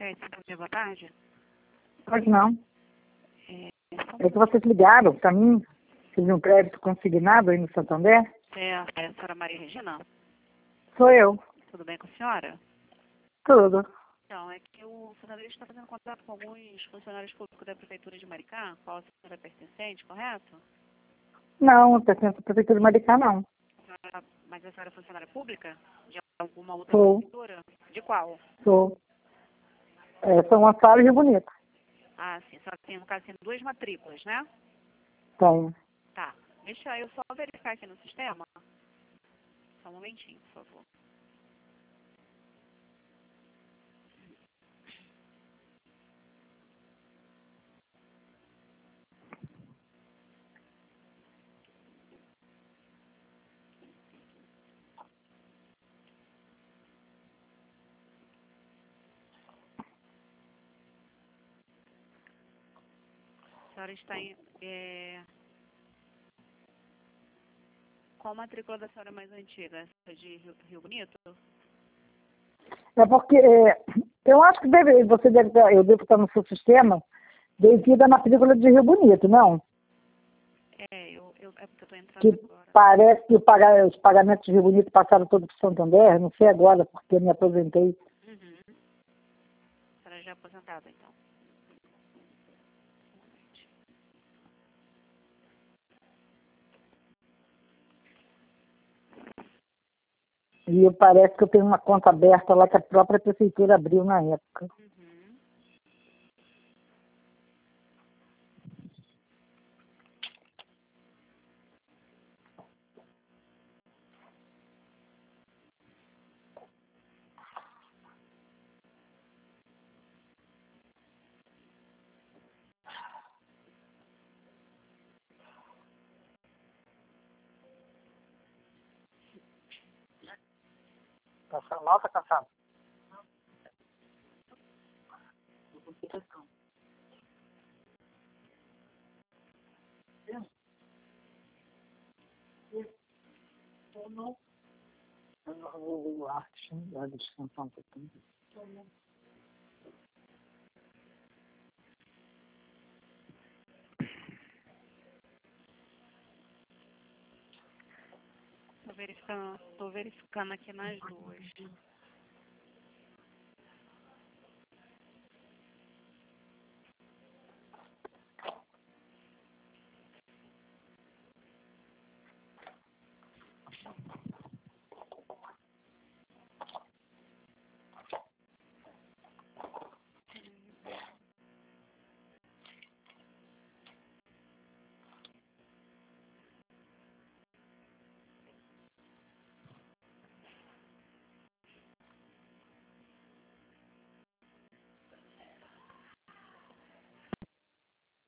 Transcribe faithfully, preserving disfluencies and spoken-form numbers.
Sete, bom dia, boa tarde. Pois não. É, É que vocês ligaram para mim, fiz um crédito consignado aí no Santander. é a senhora Maria Regina? Sou eu. Tudo bem com a senhora? Tudo. Então, é que o Santander está fazendo contato com alguns funcionários públicos da Prefeitura de Maricá, qual a senhora é pertencente, correto? Não, não pertence à Prefeitura de Maricá, não. A senhora- Mas a senhora é funcionária pública? De alguma outra Sou. prefeitura? De qual? Sou. É, São Gonçalo e Rio Bonito. Ah, sim, a senhora tem, no caso, tem duas matrículas, né? Tenho. Tá. Deixa eu só verificar aqui no sistema. Só um momentinho, por favor. A senhora está em... É... Qual matrícula da senhora mais antiga? Essa de Rio, Rio Bonito? É porque é, eu acho que deve, você deve estar, eu devo estar no seu sistema devido à matrícula de Rio Bonito, não? É, eu, eu, é porque eu estou entrando Que agora. parece que o paga- os pagamentos de Rio Bonito passaram todos para o Santander, não sei agora, porque eu me aposentei. Uhum. A senhora já é aposentada, então. E eu- parece que eu tenho uma conta aberta lá que a própria prefeitura abriu na época. Uhum. Tá mal, tá cansado? Eu vou arte, vai descansar um pouquinho. Tô verificando, tô verificando aqui nas duas.